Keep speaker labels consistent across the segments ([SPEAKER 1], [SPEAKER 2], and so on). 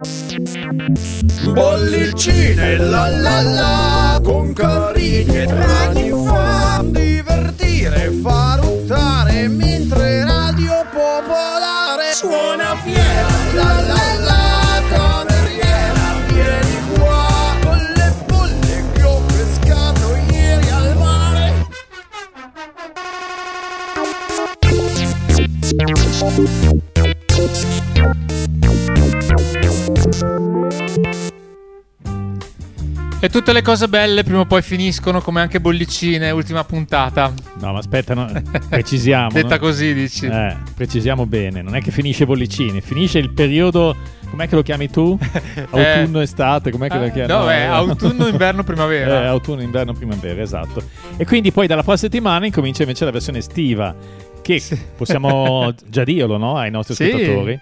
[SPEAKER 1] Bollicine la la la, con carini e draghi fa divertire, fa ruttare, mentre Radio Popolare suona fiera. La la la, cameriera, vieni qua, con le bolle che ho pescato ieri al mare.
[SPEAKER 2] E tutte le cose belle prima o poi finiscono, come anche Bollicine, ultima puntata.
[SPEAKER 3] No, ma aspetta, no, precisiamo.
[SPEAKER 2] Detta
[SPEAKER 3] no?
[SPEAKER 2] Così, dici?
[SPEAKER 3] Precisiamo bene. Non è che finisce Bollicine, finisce il periodo. Com'è che lo chiami tu? Autunno, estate, com'è che lo chiami?
[SPEAKER 2] No, autunno, inverno, primavera.
[SPEAKER 3] Autunno, inverno, primavera, esatto. E quindi poi dalla prossima settimana incomincia invece la versione estiva, che possiamo già dirlo, no? Ai nostri ascoltatori.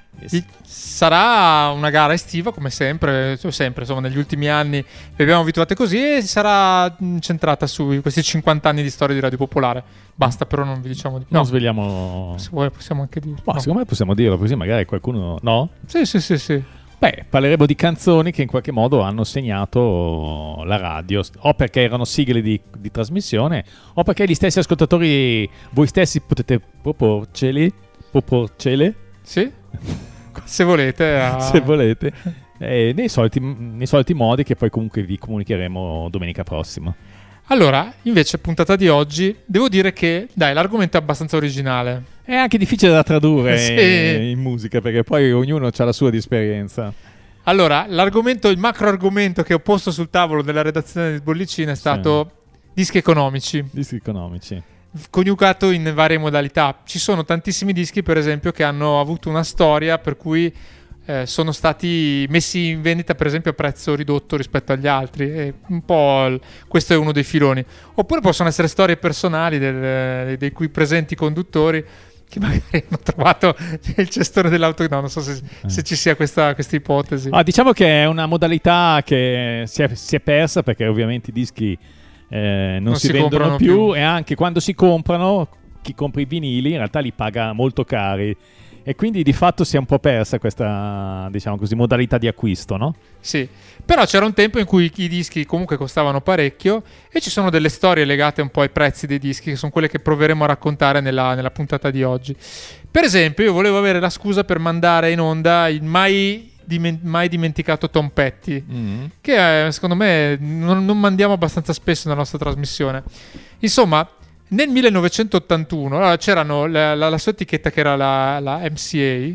[SPEAKER 2] Sarà una gara estiva come sempre, insomma negli ultimi anni vi abbiamo abituate così, e sarà centrata su questi 50 anni di storia di Radio Popolare. Basta, però non vi diciamo di più.
[SPEAKER 3] Non sveliamo.
[SPEAKER 2] Se vuoi possiamo anche dirlo.
[SPEAKER 3] Ma secondo me possiamo dirlo, così magari qualcuno. No?
[SPEAKER 2] Sì.
[SPEAKER 3] Beh, parleremo di canzoni che in qualche modo hanno segnato la radio, o perché erano sigle di trasmissione, o perché gli stessi ascoltatori, voi stessi potete proporcele.
[SPEAKER 2] Sì? Se volete.
[SPEAKER 3] Se volete. Nei soliti modi che poi comunque vi comunicheremo domenica prossima.
[SPEAKER 2] Allora, invece, puntata di oggi, devo dire che, l'argomento è abbastanza originale.
[SPEAKER 3] È anche difficile da tradurre in musica, perché poi ognuno ha la sua di esperienza.
[SPEAKER 2] Allora, il macro argomento che ho posto sul tavolo della redazione di Bollicine è stato dischi economici.
[SPEAKER 3] Dischi economici.
[SPEAKER 2] Coniugato in varie modalità. Ci sono tantissimi dischi, per esempio, che hanno avuto una storia per cui sono stati messi in vendita, per esempio, a prezzo ridotto rispetto agli altri. E un po' questo è uno dei filoni. Oppure possono essere storie personali dei cui presenti conduttori che magari hanno trovato il cestone dell'auto. No, non so se ci sia questa ipotesi.
[SPEAKER 3] Diciamo che è una modalità che si è persa, perché ovviamente i dischi non si vendono più, e anche quando si comprano, chi compra i vinili in realtà li paga molto cari, e quindi di fatto si è un po' persa questa, diciamo così, modalità di acquisto, no?
[SPEAKER 2] Sì, però c'era un tempo in cui i dischi comunque costavano parecchio, e ci sono delle storie legate un po' ai prezzi dei dischi, che sono quelle che proveremo a raccontare nella puntata di oggi. Per esempio, io volevo avere la scusa per mandare in onda il mai dimenticato Tom Petty, che secondo me non mandiamo abbastanza spesso nella nostra trasmissione. Insomma, nel 1981 c'erano la sua etichetta, che era la MCA,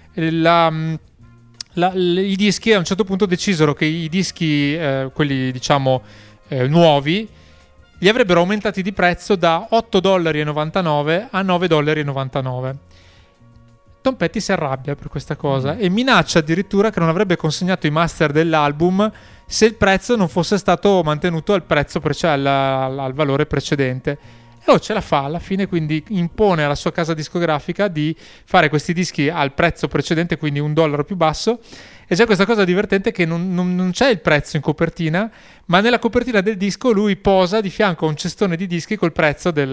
[SPEAKER 2] i dischi a un certo punto decisero che i dischi, quelli diciamo nuovi, li avrebbero aumentati di prezzo da $8,99 a $9,99. Tom Petty si arrabbia per questa cosa e minaccia addirittura che non avrebbe consegnato i master dell'album se il prezzo non fosse stato mantenuto al prezzo al valore precedente. E ce la fa alla fine, quindi impone alla sua casa discografica di fare questi dischi al prezzo precedente, quindi $1 più basso. E c'è questa cosa divertente che non c'è il prezzo in copertina, ma nella copertina del disco lui posa di fianco a un cestone di dischi col prezzo del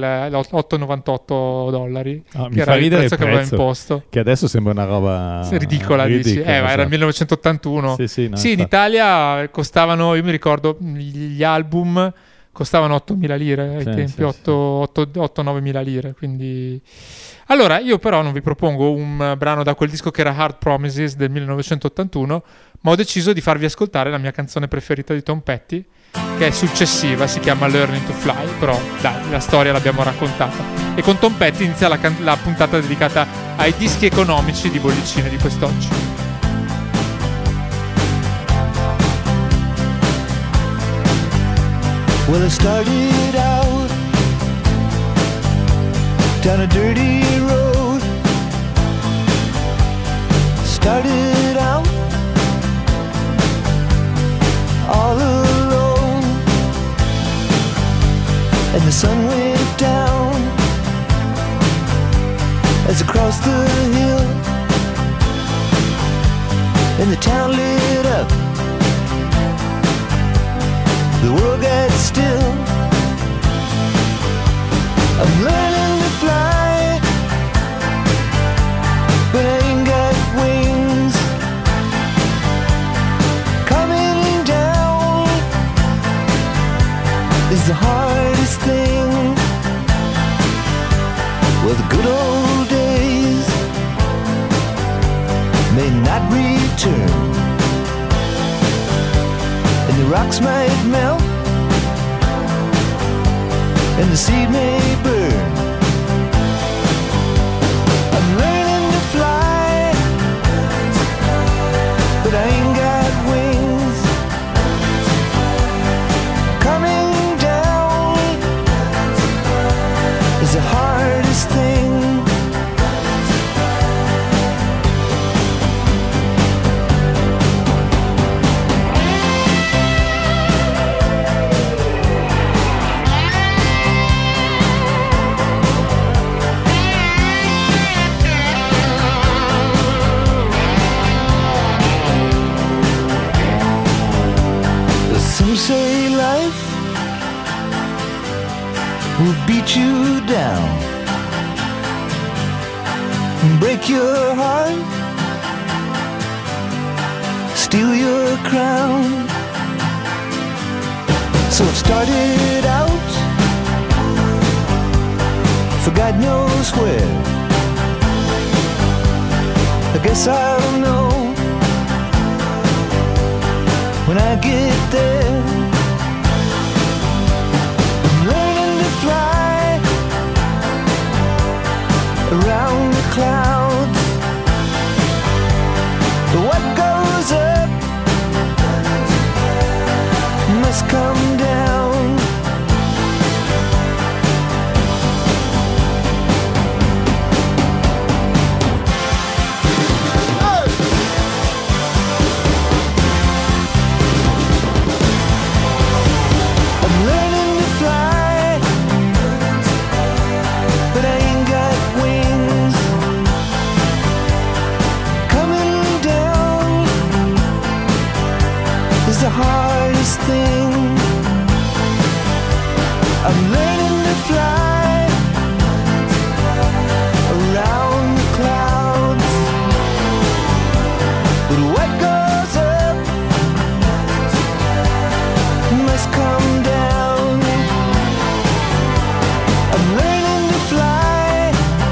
[SPEAKER 2] $8,98, che era il prezzo che aveva imposto.
[SPEAKER 3] Che adesso sembra una roba
[SPEAKER 2] ridicola. Dici? Ma era il 1981. Sì, in Italia costavano, io mi ricordo, gli album costavano 8.000 lire ai tempi, 8-9.000 lire, quindi... Allora, io però non vi propongo un brano da quel disco che era Hard Promises del 1981, ma ho deciso di farvi ascoltare la mia canzone preferita di Tom Petty, che è successiva, si chiama Learning to Fly, però dai, la storia l'abbiamo raccontata. E con Tom Petty inizia la puntata dedicata ai dischi economici di Bollicine di quest'oggi.
[SPEAKER 4] Well, I started out down a dirty road. Started out all alone, and the sun went down as I crossed the hill, and the town lit up. The world got still. I'm learning to fly, but I ain't got wings. is the hardest thing. Well, the good old days may not return, and the rocks might melt, and the sea may burn. I'm learning to fly, but I ain't got wings. Coming down is the hardest thing. Some say life will beat you down, break your heart, steal your crown. So it started out for God knows where. I guess I'll know when I get there. I'm learning to fly around the clouds. What goes up must come down. The hardest thing. I'm learning to fly around the clouds, but what goes up must come down. I'm learning to fly.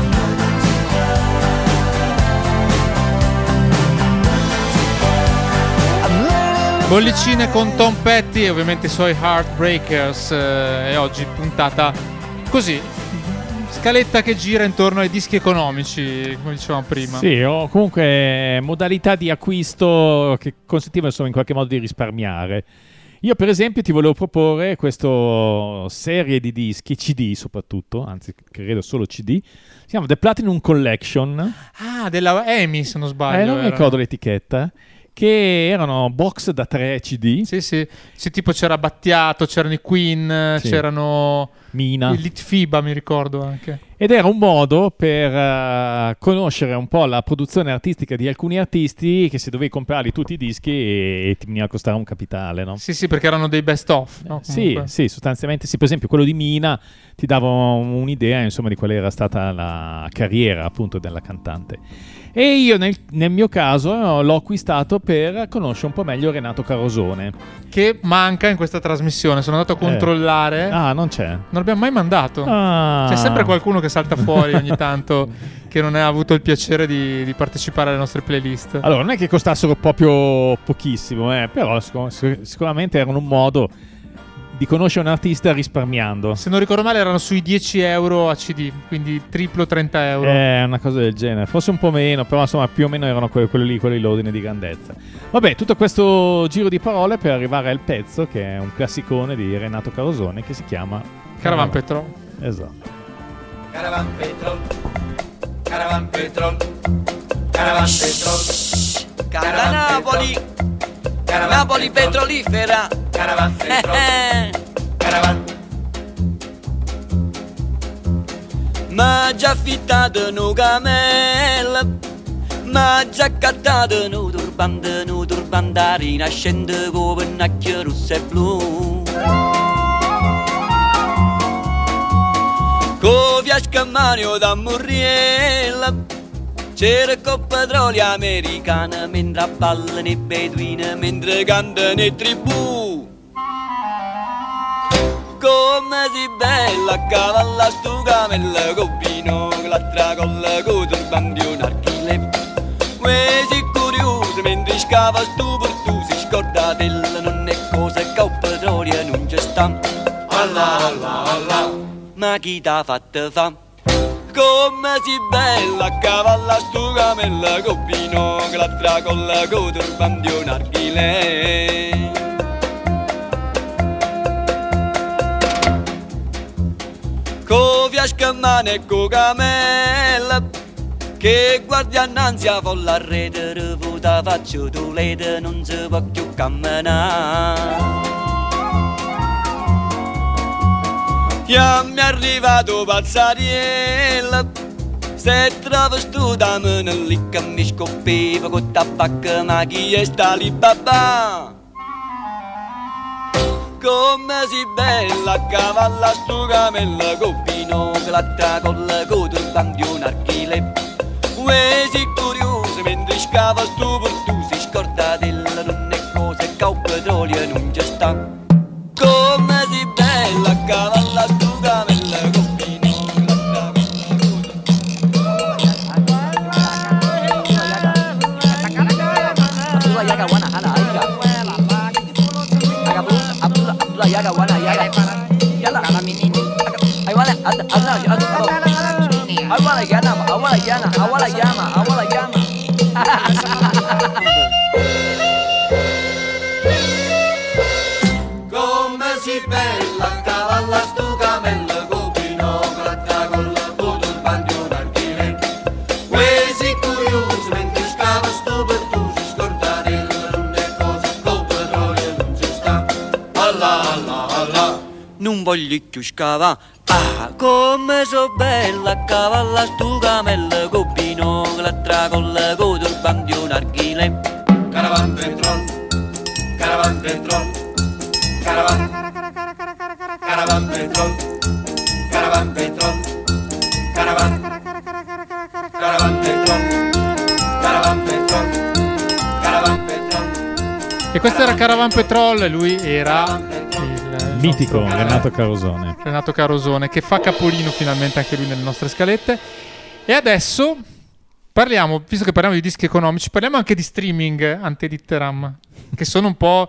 [SPEAKER 4] I'm learning.
[SPEAKER 2] Bollicine con Tom Petty e ovviamente i suoi Heartbreakers, e oggi puntata così, scaletta che gira intorno ai dischi economici, come dicevamo prima.
[SPEAKER 3] Sì, o comunque modalità di acquisto che consentivano insomma in qualche modo di risparmiare. Io per esempio ti volevo proporre questa serie di dischi, CD soprattutto, anzi credo solo CD, si chiama The Platinum Collection.
[SPEAKER 2] Ah, della EMI se non sbaglio.
[SPEAKER 3] Non mi ricordo l'etichetta. Che erano box da 3 CD.
[SPEAKER 2] Sì, tipo c'era Battiato, c'erano i Queen,
[SPEAKER 3] sì,
[SPEAKER 2] c'erano
[SPEAKER 3] Mina,
[SPEAKER 2] il Litfiba, mi ricordo anche.
[SPEAKER 3] Ed era un modo per conoscere un po' la produzione artistica di alcuni artisti, che se dovevi comprarli tutti i dischi e ti veniva a costare un capitale, no?
[SPEAKER 2] Sì, perché erano dei best of, no?
[SPEAKER 3] Sì, sostanzialmente sì. Per esempio quello di Mina ti dava un'idea insomma di qual era stata la carriera appunto della cantante. E io nel mio caso l'ho acquistato per conoscere un po' meglio Renato Carosone,
[SPEAKER 2] che manca in questa trasmissione. Sono andato a controllare.
[SPEAKER 3] Non c'è.
[SPEAKER 2] Non l'abbiamo mai mandato. C'è sempre qualcuno che salta fuori ogni tanto che non ha avuto il piacere di partecipare alle nostre playlist.
[SPEAKER 3] Allora, non è che costassero proprio pochissimo, però sicuramente erano un modo di conoscere un artista risparmiando.
[SPEAKER 2] Se non ricordo male erano sui 10 euro a CD, quindi triplo 30 euro.
[SPEAKER 3] Una cosa del genere, forse un po' meno, però insomma più o meno erano quelli l'ordine di grandezza. Vabbè, tutto questo giro di parole per arrivare al pezzo che è un classicone di Renato Carosone che si chiama
[SPEAKER 2] Caravan Petrol.
[SPEAKER 3] Esatto.
[SPEAKER 5] Caravan Petrol, Caravan Petrol, Caravan Petrol,
[SPEAKER 6] Canta Napoli, Napoli petrolifera.
[SPEAKER 5] Caravan Petrol, Caravan.
[SPEAKER 6] Ma già affittato un camel, ma già accattato un turbante rinascente con pennacchio rosso e blu. Con fiasca in mano da Murriella, c'era con petrolio americana, mentre ballano i beduini, mentre cantano i tribù. Con Come si bella a cavalla stu camella con vino, che l'altra colla con turbante di un archile. Quasi curioso mentre scava stu portu, si scorda della non è cosa che il petrolio non c'è sta. Allah, Allah, Allah, ma chi t'ha fatto fa? Come si bella a cavalla stu camella con vino, che l'altra colla con turbante di un archile. Co fiascamane e co camella, che guardia annanzi a folla rete, revuta faccio tu lede, non si può più camminare. Io mi è arrivato pazzariella, se travestuta me ne lì che mi scoppiva con tabacco, ma chi è sta lì babà? Come si bella a cavalla stu camella con vino, che l'altra colla con turbante di un archile. Uè si curioso mentre scava stu portu, si scorda della non è cosa che il petrolio non c'è sta. Come si bella a cavalla stu camella con vino, che l'altra
[SPEAKER 7] yaga wana yaga yala I wanna yama
[SPEAKER 5] Come si bella a cavalla stu camella con vino, che l'altra colla con turbante di un archile. Quasi curioso mentre scava stu portu, si scorda della non è cosa che il petrolio non c'è sta. Allah, Allah, Allah,
[SPEAKER 6] non voglio più scava. Ah, come so bella a cavalla stu camella con vino, che l'altra colla con turbante di un archile.
[SPEAKER 5] Caravan petrol, caravan petrol, caravan, caravan petrol, caravan petrol, caravan, caravan petrol, caravan petrol, caravan petrol.
[SPEAKER 2] E questo era Caravan Petrol e lui era il
[SPEAKER 3] Mitico
[SPEAKER 2] nostro
[SPEAKER 3] Renato Carosone.
[SPEAKER 2] Renato Carosone, che fa capolino finalmente anche lui nelle nostre scalette. E adesso parliamo, visto che parliamo di dischi economici, parliamo anche di streaming ante litteram, che sono un po'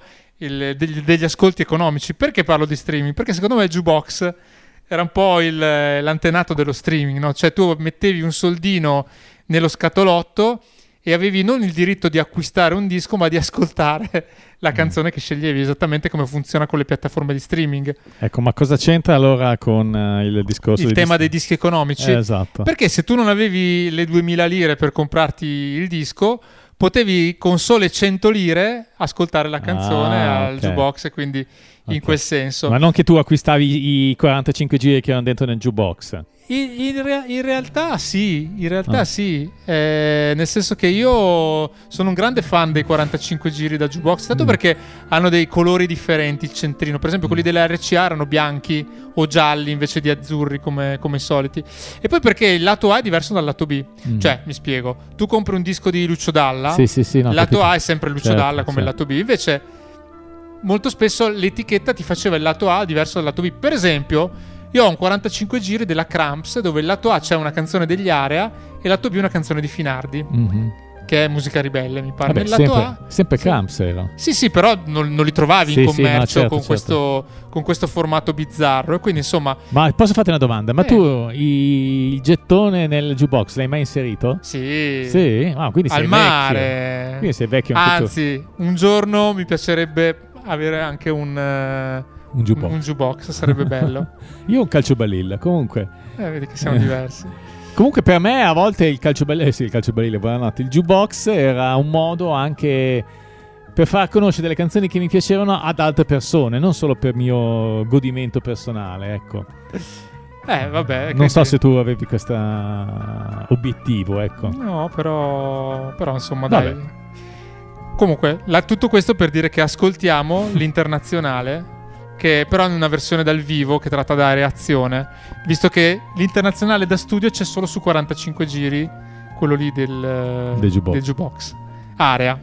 [SPEAKER 2] degli ascolti economici. Perché parlo di streaming? Perché secondo me il jukebox era un po' l'antenato dello streaming, no? Cioè tu mettevi un soldino nello scatolotto e avevi non il diritto di acquistare un disco, ma di ascoltare la canzone che sceglievi, esattamente come funziona con le piattaforme di streaming.
[SPEAKER 3] Ecco, ma cosa c'entra allora con il discorso
[SPEAKER 2] Il tema dei dischi economici?
[SPEAKER 3] Esatto.
[SPEAKER 2] Perché se tu non avevi le 2000 lire per comprarti il disco, potevi con sole 100 lire ascoltare la canzone al jukebox, e quindi in quel senso.
[SPEAKER 3] Ma non che tu acquistavi i 45 giri che erano dentro nel jukebox.
[SPEAKER 2] In realtà sì, sì. Nel senso che io sono un grande fan dei 45 giri da jukebox, tanto perché hanno dei colori differenti, il centrino. Per esempio quelli della RCA erano bianchi o gialli invece di azzurri come i soliti. E poi perché il lato A è diverso dal lato B. Cioè, mi spiego, tu compri un disco di Lucio Dalla,
[SPEAKER 3] no,
[SPEAKER 2] il lato A è sempre Lucio
[SPEAKER 3] certo,
[SPEAKER 2] Dalla come il lato B. Invece molto spesso l'etichetta ti faceva il lato A diverso dal lato B. Per esempio io ho un 45 giri della Cramps, dove il lato A c'è una canzone degli Area e il lato B una canzone di Finardi, che è Musica Ribelle, mi pare.
[SPEAKER 3] Vabbè,
[SPEAKER 2] lato A,
[SPEAKER 3] sempre Cramps era.
[SPEAKER 2] Sì, però non li trovavi in commercio,
[SPEAKER 3] no, certo.
[SPEAKER 2] con questo formato bizzarro. E quindi insomma.
[SPEAKER 3] Ma posso farti una domanda? Ma tu il gettone nel jukebox l'hai mai inserito?
[SPEAKER 2] Sì.
[SPEAKER 3] Sì? Ah, quindi sei
[SPEAKER 2] al mare.
[SPEAKER 3] Quindi sei vecchio anche
[SPEAKER 2] Anzi, un giorno mi piacerebbe avere anche un jukebox, sarebbe bello.
[SPEAKER 3] Io ho un calciobalilla, comunque.
[SPEAKER 2] Vedi che siamo diversi.
[SPEAKER 3] Comunque per me a volte il calciobalilla, buonanotte, il jukebox era un modo anche per far conoscere delle canzoni che mi piacevano ad altre persone, non solo per mio godimento personale, ecco.
[SPEAKER 2] Vabbè.
[SPEAKER 3] Non so se tu avevi questo obiettivo, ecco.
[SPEAKER 2] No, però insomma, dai. Comunque, tutto questo per dire che ascoltiamo l'Internazionale, che però in una versione dal vivo che tratta da reazione, visto che l'Internazionale da studio c'è solo su 45 giri, quello lì del jukebox. Area.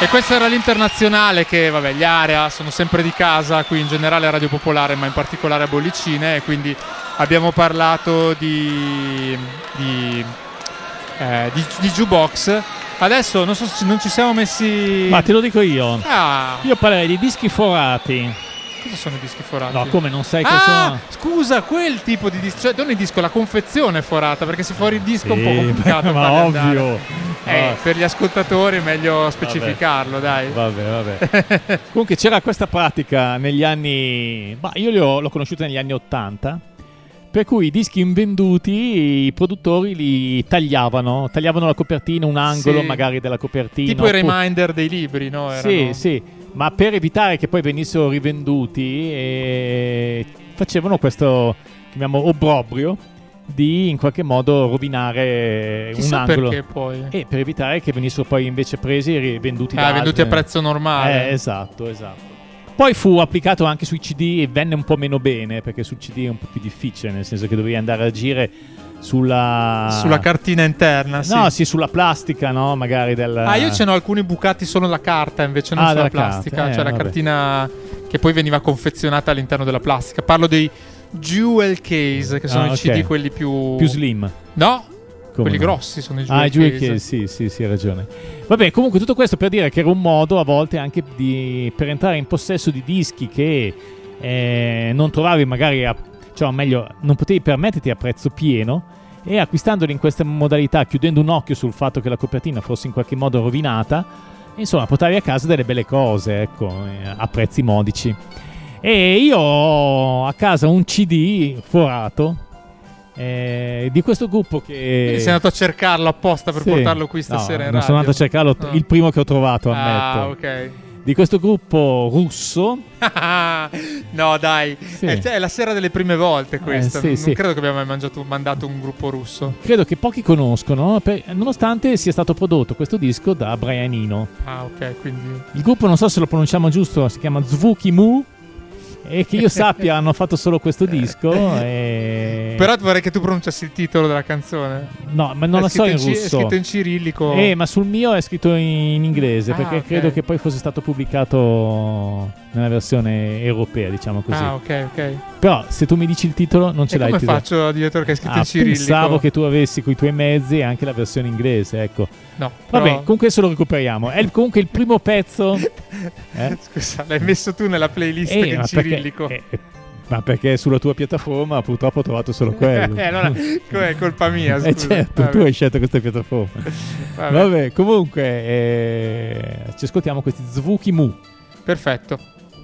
[SPEAKER 2] E questo era l'internazionale che, vabbè, gli Area sono sempre di casa qui in generale a Radio Popolare, ma in particolare a Bollicine, e quindi abbiamo parlato di jukebox. Adesso non so se non ci siamo messi...
[SPEAKER 3] Ma te lo dico io.
[SPEAKER 2] Ah,
[SPEAKER 3] Io parlerei di dischi forati.
[SPEAKER 2] cosa sono i dischi forati?
[SPEAKER 3] No, come non sai cosa sono?
[SPEAKER 2] Scusa, quel tipo di disco, cioè non il disco, la confezione è forata, perché se fuori il disco è un po' complicato
[SPEAKER 3] ma
[SPEAKER 2] farli
[SPEAKER 3] ovvio.
[SPEAKER 2] andare. Per gli ascoltatori è meglio specificarlo, dai.
[SPEAKER 3] Vabbè. Comunque c'era questa pratica negli anni... io l'ho conosciuta negli anni 80, per cui i dischi invenduti i produttori li tagliavano la copertina, un angolo
[SPEAKER 2] Sì.
[SPEAKER 3] magari della copertina.
[SPEAKER 2] Tipo i reminder dei libri, no?
[SPEAKER 3] Sì, ma per evitare che poi venissero rivenduti facevano questo, chiamiamo, obbrobrio di in qualche modo rovinare
[SPEAKER 2] Chissà
[SPEAKER 3] un angolo.
[SPEAKER 2] perché poi.
[SPEAKER 3] E per evitare che venissero poi invece presi e rivenduti
[SPEAKER 2] Venduti a prezzo normale.
[SPEAKER 3] Esatto. Poi fu applicato anche sui CD e venne un po' meno bene, perché sul CD è un po' più difficile, nel senso che dovevi andare a agire sulla
[SPEAKER 2] cartina interna, sì.
[SPEAKER 3] No, sì, sulla plastica, no? Magari
[SPEAKER 2] io ce n'ho alcuni bucati solo la carta, invece non sulla
[SPEAKER 3] della
[SPEAKER 2] plastica.
[SPEAKER 3] carta,
[SPEAKER 2] Cioè la
[SPEAKER 3] vabbè.
[SPEAKER 2] cartina che poi veniva confezionata all'interno della plastica. Parlo dei jewel case, che sono i
[SPEAKER 3] ok.
[SPEAKER 2] CD quelli più
[SPEAKER 3] slim.
[SPEAKER 2] No,
[SPEAKER 3] Come
[SPEAKER 2] quelli
[SPEAKER 3] no?
[SPEAKER 2] grossi sono i jewel
[SPEAKER 3] I jewel
[SPEAKER 2] case.
[SPEAKER 3] case, sì, hai ragione. Vabbè, comunque tutto questo per dire che era un modo a volte anche per entrare in possesso di dischi che non trovavi magari cioè meglio, non potevi permetterti a prezzo pieno, e acquistandoli in questa modalità, chiudendo un occhio sul fatto che la copertina fosse in qualche modo rovinata, insomma portavi a casa delle belle cose, ecco, a prezzi modici. E io ho a casa un CD forato di questo gruppo che...
[SPEAKER 2] Quindi sei andato a cercarlo apposta per
[SPEAKER 3] Sì.
[SPEAKER 2] portarlo qui stasera
[SPEAKER 3] No,
[SPEAKER 2] in
[SPEAKER 3] non sono
[SPEAKER 2] radio.
[SPEAKER 3] andato a cercarlo,
[SPEAKER 2] No.
[SPEAKER 3] il primo che ho trovato,
[SPEAKER 2] Ah,
[SPEAKER 3] ammetto.
[SPEAKER 2] ok.
[SPEAKER 3] Di questo gruppo russo.
[SPEAKER 2] No, dai,
[SPEAKER 3] Sì.
[SPEAKER 2] è la sera delle prime volte questa.
[SPEAKER 3] sì,
[SPEAKER 2] non
[SPEAKER 3] sì.
[SPEAKER 2] credo che abbia mai mandato un gruppo russo.
[SPEAKER 3] Credo che pochi conoscono, nonostante sia stato prodotto questo disco da Brian Eno.
[SPEAKER 2] Ah, ok, quindi
[SPEAKER 3] Il gruppo, non so se lo pronunciamo giusto, si chiama Zvuki Mu, e che io sappia hanno fatto solo questo disco.
[SPEAKER 2] Però vorrei che tu pronunciassi il titolo della canzone.
[SPEAKER 3] No, ma non
[SPEAKER 2] È
[SPEAKER 3] la so in
[SPEAKER 2] scritto
[SPEAKER 3] russo.
[SPEAKER 2] È scritto in cirillico.
[SPEAKER 3] Ma sul mio è scritto in inglese, perché
[SPEAKER 2] ok.
[SPEAKER 3] credo che poi fosse stato pubblicato nella versione europea, diciamo così.
[SPEAKER 2] Ah, ok.
[SPEAKER 3] Però se tu mi dici il titolo non ce
[SPEAKER 2] E
[SPEAKER 3] l'hai
[SPEAKER 2] come
[SPEAKER 3] il titolo.
[SPEAKER 2] faccio a dire che è scritto in cirillico?
[SPEAKER 3] Pensavo che tu avessi coi tuoi mezzi anche la versione inglese, ecco.
[SPEAKER 2] No,
[SPEAKER 3] Vabbè,
[SPEAKER 2] però...
[SPEAKER 3] comunque adesso lo recuperiamo. È comunque il primo pezzo.
[SPEAKER 2] Scusa, l'hai messo tu nella playlist in
[SPEAKER 3] ma
[SPEAKER 2] cirillico.
[SPEAKER 3] ma perché sulla tua piattaforma purtroppo ho trovato solo quello.
[SPEAKER 2] Allora, è colpa mia, scusa.
[SPEAKER 3] Certo,
[SPEAKER 2] Vabbè.
[SPEAKER 3] tu hai scelto questa piattaforma. Vabbè, comunque ci ascoltiamo questi Zvuki Mu.
[SPEAKER 2] Perfetto.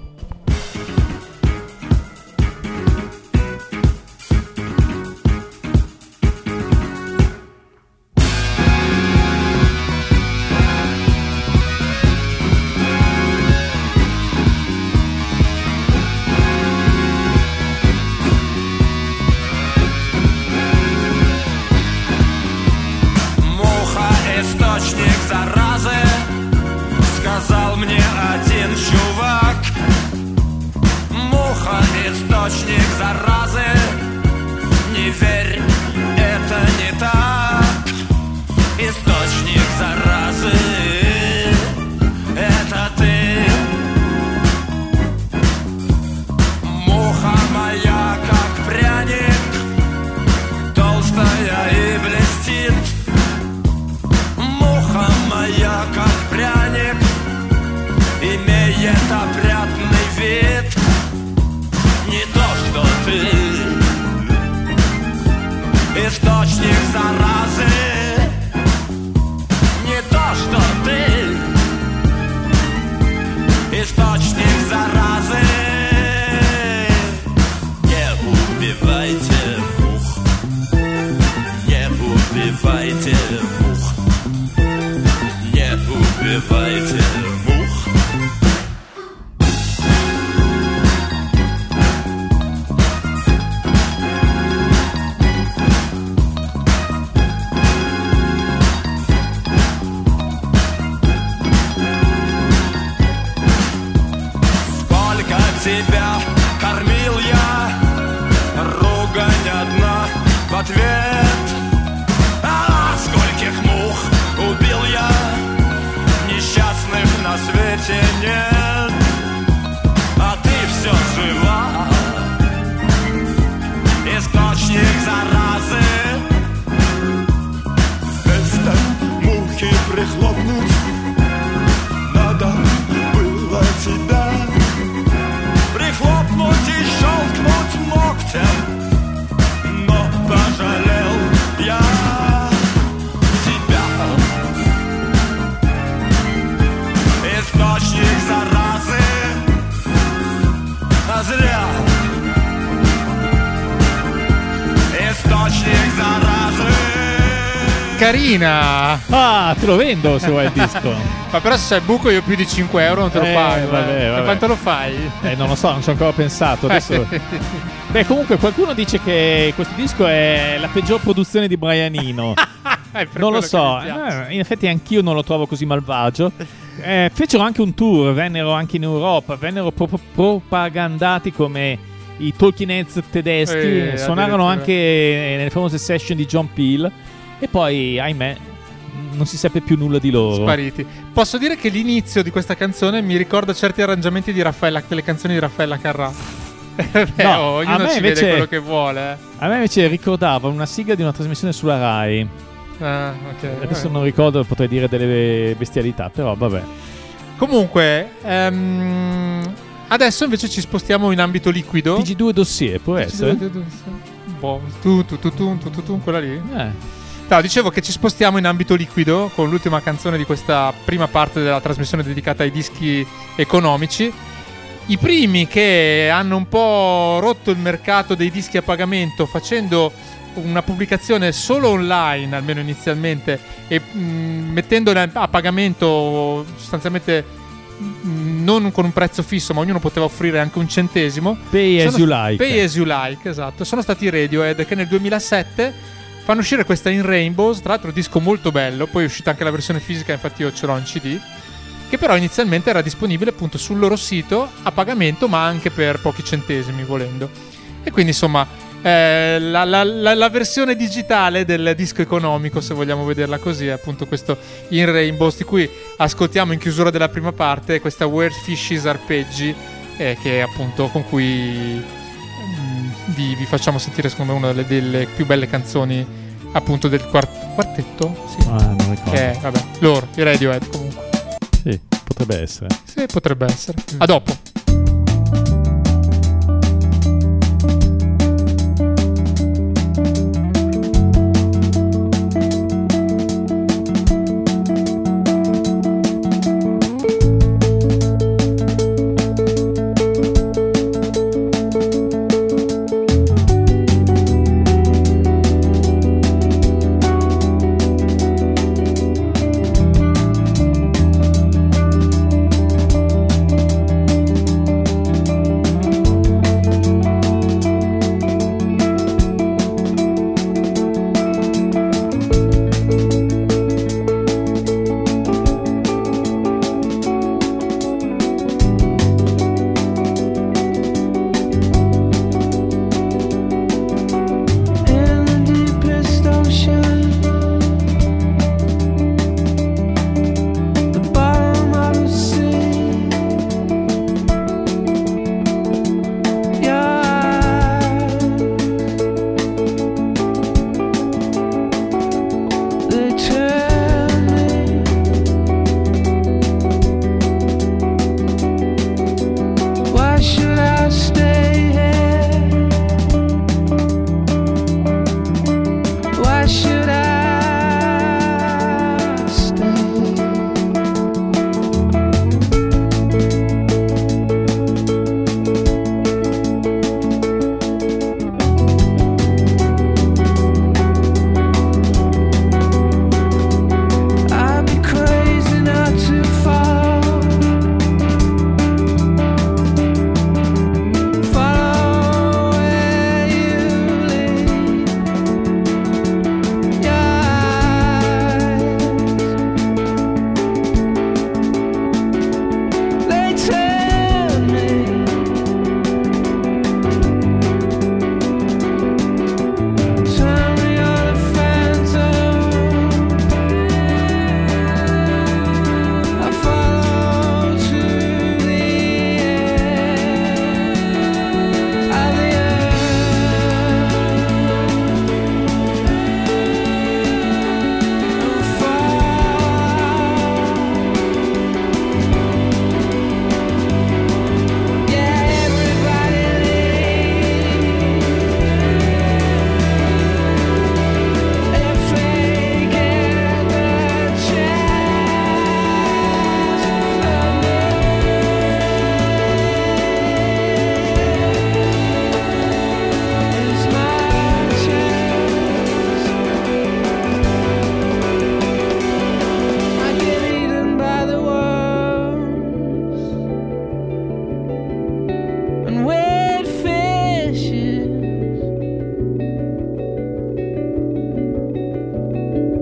[SPEAKER 8] Муха — источник заразы, сказал мне один чувак. Муха — источник заразы, не верь, это не так. Источник заразы — это ты. Муха моя, как пряник, толстая и блестит. Муха моя, как пряник, имеет опрятный вид. Не то, что ты, источник заразы. Не то, что ты, источник заразы. Не убивайте мух, не убивайте мух. Не убивайте мух. Сколько тебя кормил я, ругань одна в ответ. А скольких мух убил я, несчастных
[SPEAKER 2] carina!
[SPEAKER 3] Ah, te lo vendo se vuoi il disco.
[SPEAKER 2] Ma però se c'è il buco io più di 5 euro non te lo pago.
[SPEAKER 3] vabbè.
[SPEAKER 2] E quanto lo fai?
[SPEAKER 3] Non lo so, non ci ho ancora pensato. Adesso... Beh, comunque qualcuno dice che questo disco è la peggior produzione di Brian Eno. Non lo so, in effetti anch'io non lo trovo così malvagio. Fecero anche un tour, vennero anche in Europa, vennero propagandati come i Talking Heads tedeschi, suonarono anche nelle famose session di John Peel e poi, ahimè, non si seppe più nulla di loro.
[SPEAKER 2] Spariti. Posso dire che l'inizio di questa canzone mi ricorda certi arrangiamenti di delle canzoni di Raffaella Carrà.
[SPEAKER 3] No,
[SPEAKER 2] ognuno ci vede quello che vuole.
[SPEAKER 3] A me invece ricordava una sigla di una trasmissione sulla Rai.
[SPEAKER 2] Okay.
[SPEAKER 3] Adesso non ricordo, potrei dire delle bestialità, però vabbè.
[SPEAKER 2] Comunque, adesso invece ci spostiamo in ambito liquido.
[SPEAKER 3] TG2 Dossier, può essere?
[SPEAKER 2] Boh, quella lì.
[SPEAKER 3] No,
[SPEAKER 2] dicevo che ci spostiamo in ambito liquido con l'ultima canzone di questa prima parte della trasmissione dedicata ai dischi economici. I primi che hanno un po' rotto il mercato dei dischi a pagamento facendo una pubblicazione solo online, almeno inizialmente, e mettendola a pagamento sostanzialmente non con un prezzo fisso, ma ognuno poteva offrire anche un centesimo.
[SPEAKER 3] Pay as you like.
[SPEAKER 2] Pay as you like, esatto. Sono stati i Radiohead che nel 2007 fanno uscire questa In Rainbows, tra l'altro disco molto bello, poi è uscita anche la versione fisica, infatti io ce l'ho in CD, che però inizialmente era disponibile appunto sul loro sito a pagamento, ma anche per pochi centesimi volendo. E quindi insomma la versione digitale del disco economico, se vogliamo vederla così, è appunto questo In Rainbows, di cui ascoltiamo in chiusura della prima parte questa Where Fishes Arpeggi, che appunto con cui vi facciamo sentire secondo me una delle più belle canzoni appunto del quartetto. Sì.
[SPEAKER 3] Non ricordo.
[SPEAKER 2] Vabbè, loro, i Radiohead comunque.
[SPEAKER 3] Sì, potrebbe essere.
[SPEAKER 2] Sì, potrebbe essere. A dopo.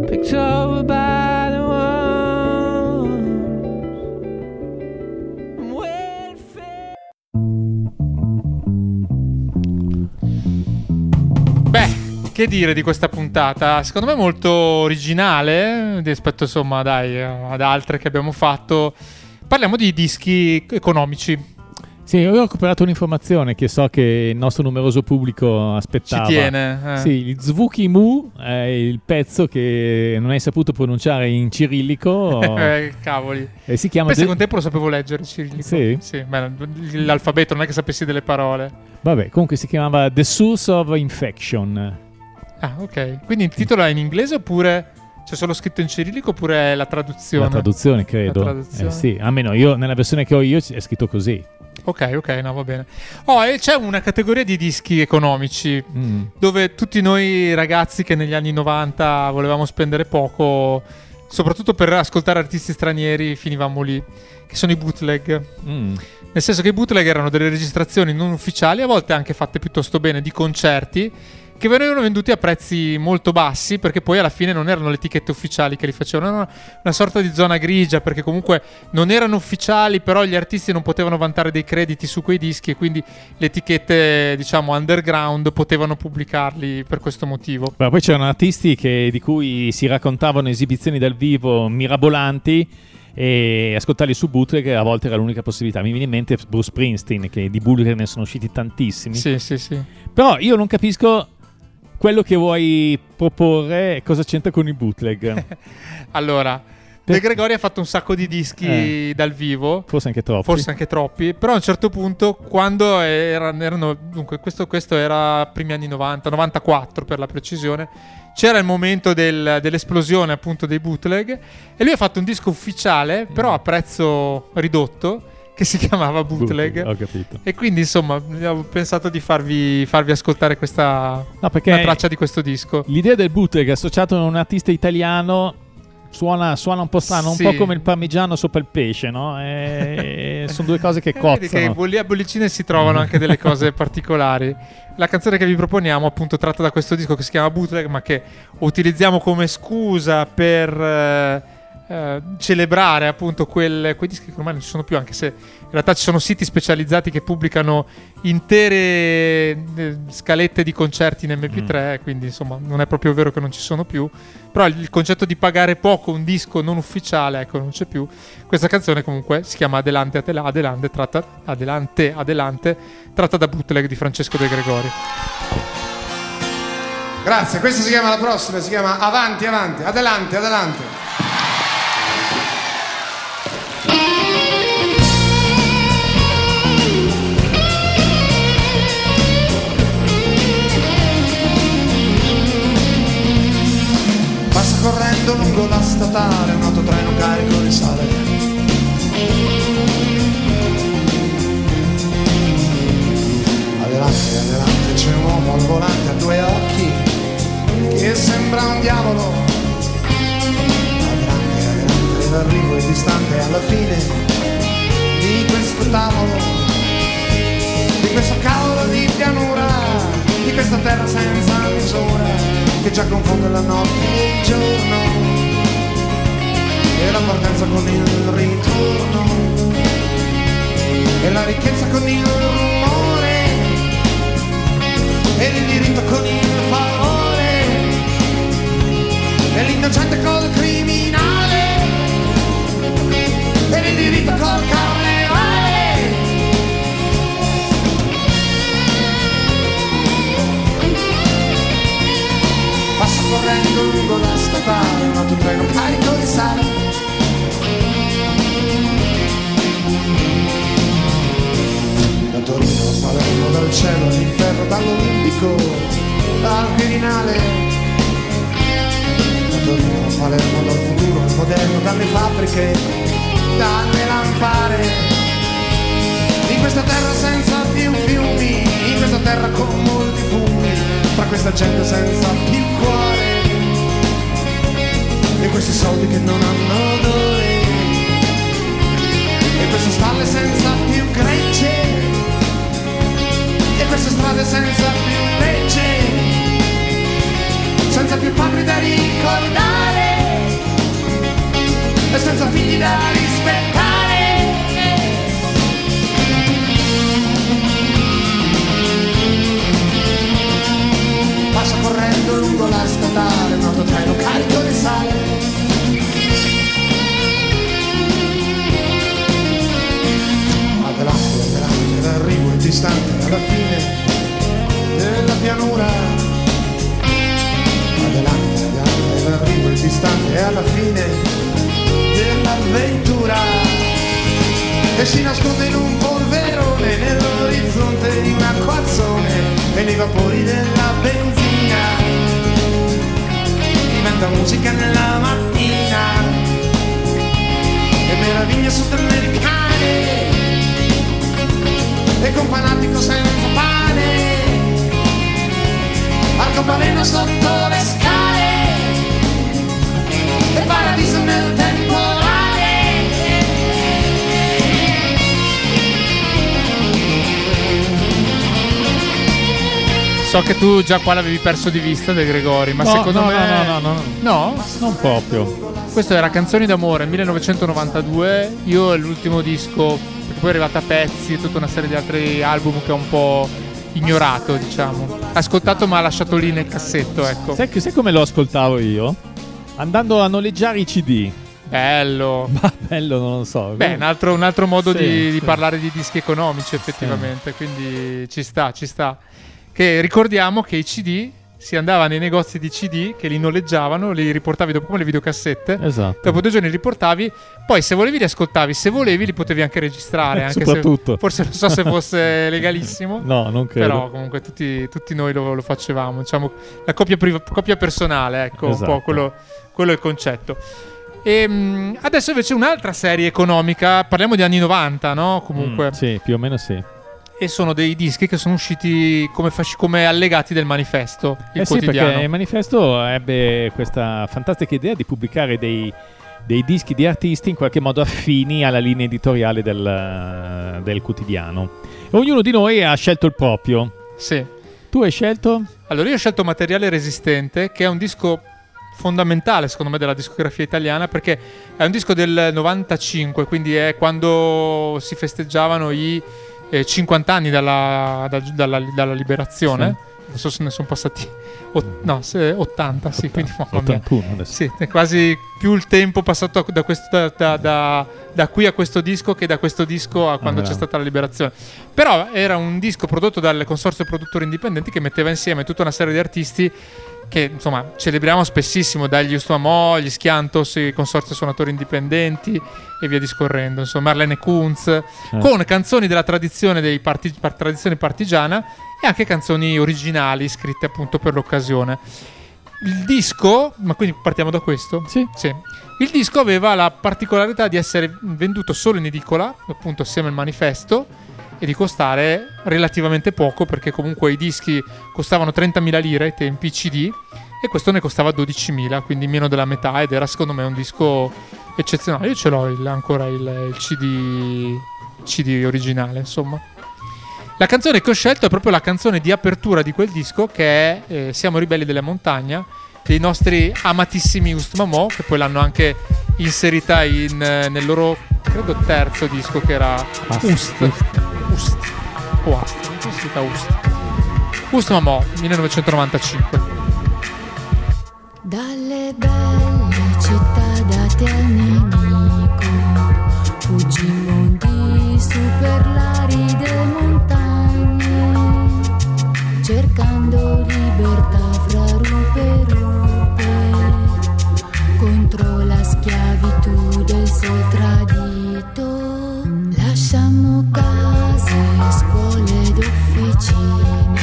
[SPEAKER 4] picked over by the worms. I'm welfare.
[SPEAKER 2] Beh, che dire di questa puntata? Secondo me molto originale rispetto, insomma, dai, ad altre che abbiamo fatto. Parliamo di dischi economici.
[SPEAKER 3] Sì, io ho recuperato un'informazione che so che il nostro numeroso pubblico aspettava.
[SPEAKER 2] Ci tiene.
[SPEAKER 3] Sì, il Zvuki Mu è il pezzo che non hai saputo pronunciare in cirillico.
[SPEAKER 2] Cavoli.
[SPEAKER 3] E si chiama...
[SPEAKER 2] Penso che un tempo lo sapevo leggere cirillico.
[SPEAKER 3] Sì?
[SPEAKER 2] Sì, beh, l'alfabeto non è che sapessi delle parole.
[SPEAKER 3] Vabbè, comunque si chiamava The Source of Infection.
[SPEAKER 2] Ah, ok. Quindi il titolo è in inglese oppure c'è solo scritto in cirillico oppure è la traduzione?
[SPEAKER 3] La traduzione, credo.
[SPEAKER 2] La traduzione.
[SPEAKER 3] Sì, almeno io, nella versione che ho io, è scritto così.
[SPEAKER 2] Ok, no, va bene. Oh, e c'è una categoria di dischi economici dove tutti noi ragazzi che negli anni 90 volevamo spendere poco, soprattutto per ascoltare artisti stranieri, finivamo lì, che sono i bootleg. Nel senso che i bootleg erano delle registrazioni non ufficiali, a volte anche fatte piuttosto bene, di concerti che venivano venduti a prezzi molto bassi, perché poi alla fine non erano le etichette ufficiali che li facevano, erano una sorta di zona grigia, perché comunque non erano ufficiali, però gli artisti non potevano vantare dei crediti su quei dischi e quindi le etichette, diciamo, underground potevano pubblicarli per questo motivo.
[SPEAKER 3] Ma poi c'erano artisti di cui si raccontavano esibizioni dal vivo mirabolanti, e ascoltarli su bootleg a volte era l'unica possibilità. Mi viene in mente Bruce Springsteen, che di bootleg ne sono usciti tantissimi.
[SPEAKER 2] Sì.
[SPEAKER 3] Però io non capisco quello che vuoi proporre, cosa c'entra con i bootleg.
[SPEAKER 2] Allora, De Gregori ha fatto un sacco di dischi dal vivo,
[SPEAKER 3] forse anche troppi,
[SPEAKER 2] però a un certo punto, quando erano dunque questo era primi anni 90, 94 per la precisione, c'era il momento dell'esplosione appunto dei bootleg, e lui ha fatto un disco ufficiale però a prezzo ridotto, che si chiamava Bootleg.
[SPEAKER 3] Ho capito.
[SPEAKER 2] E quindi insomma ho pensato di farvi ascoltare questa una traccia di questo disco.
[SPEAKER 3] L'idea del bootleg associato a un artista italiano suona un po' strano,
[SPEAKER 2] sì.
[SPEAKER 3] Un po' come il parmigiano sopra il pesce, no? Sono due cose che cozzano.
[SPEAKER 2] Vedi che a bollicine si trovano anche delle cose particolari. La canzone che vi proponiamo, appunto, tratta da questo disco che si chiama Bootleg, ma che utilizziamo come scusa per celebrare appunto quei dischi che ormai non ci sono più, anche se in realtà ci sono siti specializzati che pubblicano intere scalette di concerti in MP3, quindi insomma non è proprio vero che non ci sono più, però il concetto di pagare poco un disco non ufficiale, ecco, non c'è più. Questa canzone comunque si chiama Adelante, tratta da Bootleg di Francesco De Gregori.
[SPEAKER 1] Grazie, questa si chiama, la prossima si chiama Avanti, Adelante. Passa correndo lungo la statale un autotreno carico di sale. Adelante, c'è un uomo al volante a due occhi che sembra un diavolo. Adelante, l'arrivo è distante alla fine di questo tavolo, di questo cavolo di pianura, di questa terra senza misura, che già confonde la notte e il giorno, e la partenza con il ritorno, e la ricchezza con il rumore, e il diritto con il favore, e l'innocente col criminale, e il diritto col carnevale. Passa correndo lungo la statale un autotreno carico di sale. Da Torino a Palermo, dal cielo all'inferno, dall'Olimpico al Quirinale. Da Torino a Palermo, dal futuro al moderno, dalle fabbriche, dalle lampare. In questa terra senza più fiumi, in questa terra con molti fumi, tra questa gente senza più cuore, e questi soldi che non hanno odore, e queste stalle senza più gregge, e queste strade senza più legge, senza più padri da ricordare, alla fine dell'avventura e si nasconde in un polverone nell'orizzonte di un acquazzone e nei vapori della benzina diventa musica nella mattina e meraviglia sudamericane e con fanatico senza pane arcobaleno sotto le scale e paradiso nel temporale.
[SPEAKER 2] So che tu già qua l'avevi perso di vista De Gregori, ma secondo me
[SPEAKER 3] no, non proprio.
[SPEAKER 2] Questo era Canzoni d'amore 1992. Io è l'ultimo disco, perché poi è arrivata a pezzi e tutta una serie di altri album che ho un po' ignorato, diciamo. Ascoltato ma lasciato lì nel cassetto, ecco.
[SPEAKER 3] Sai come lo ascoltavo io? Andando a noleggiare i CD.
[SPEAKER 2] Bello.
[SPEAKER 3] Ma bello, non lo so.
[SPEAKER 2] Beh, un altro modo
[SPEAKER 3] Sì,
[SPEAKER 2] di parlare di dischi economici, effettivamente. Quindi ci sta. Che ricordiamo che i CD si andava nei negozi di CD che li noleggiavano, li riportavi dopo come le videocassette.
[SPEAKER 3] Esatto.
[SPEAKER 2] Dopo 2 giorni li riportavi, poi se volevi li ascoltavi, se volevi li potevi anche registrare, anche
[SPEAKER 3] soprattutto.
[SPEAKER 2] se forse non so se fosse legalissimo.
[SPEAKER 3] No, non credo.
[SPEAKER 2] Però comunque tutti noi lo facevamo, diciamo la coppia personale, ecco,
[SPEAKER 3] esatto.
[SPEAKER 2] Un po' quello è il concetto. E adesso invece un'altra serie economica, parliamo di anni 90, no? Comunque.
[SPEAKER 3] Sì, più o meno sì.
[SPEAKER 2] E sono dei dischi che sono usciti come allegati del Manifesto, il quotidiano.
[SPEAKER 3] Sì, perché il Manifesto ebbe questa fantastica idea di pubblicare dei dischi di artisti in qualche modo affini alla linea editoriale del quotidiano. E ognuno di noi ha scelto il proprio.
[SPEAKER 2] Sì.
[SPEAKER 3] Tu hai scelto?
[SPEAKER 2] Allora io ho scelto Materiale Resistente, che è un disco fondamentale secondo me della discografia italiana, perché è un disco del 95, quindi è quando si festeggiavano i 50 anni dalla liberazione. Sì. Adesso se ne sono passati 80, sì, quindi
[SPEAKER 3] 81 adesso.
[SPEAKER 2] Sì, è quasi più il tempo passato da qui a questo disco che da questo disco a quando c'è stata la liberazione. Però era un disco prodotto dal Consorzio Produttori Indipendenti che metteva insieme tutta una serie di artisti che insomma celebriamo spessissimo, dagli Ustamò, gli Schiantos, i Consorzi Suonatori Indipendenti e via discorrendo, insomma Marlene Kunz, con canzoni della tradizione tradizione partigiana e anche canzoni originali scritte appunto per l'occasione. Il disco, ma quindi partiamo da questo?
[SPEAKER 3] Sì.
[SPEAKER 2] Il disco aveva la particolarità di essere venduto solo in edicola, appunto assieme al Manifesto, e di costare relativamente poco, perché comunque i dischi costavano 30.000 lire ai tempi, CD, e questo ne costava 12.000, quindi meno della metà, ed era secondo me un disco eccezionale. Io ce l'ho ancora il CD originale, insomma. La canzone che ho scelto è proprio la canzone di apertura di quel disco, che è Siamo ribelli della montagna, dei nostri amatissimi Ustmamò, che poi l'hanno anche inserita nel loro, credo, terzo disco, che era Ustmamò 1995.
[SPEAKER 9] Dalle belle città date al nemico fuggimmo di su per l'aride montagne, cercando libertà fra rupe e rupe, contro la schiavitù del sol tradito. Lasciamo case, scuole ed officine,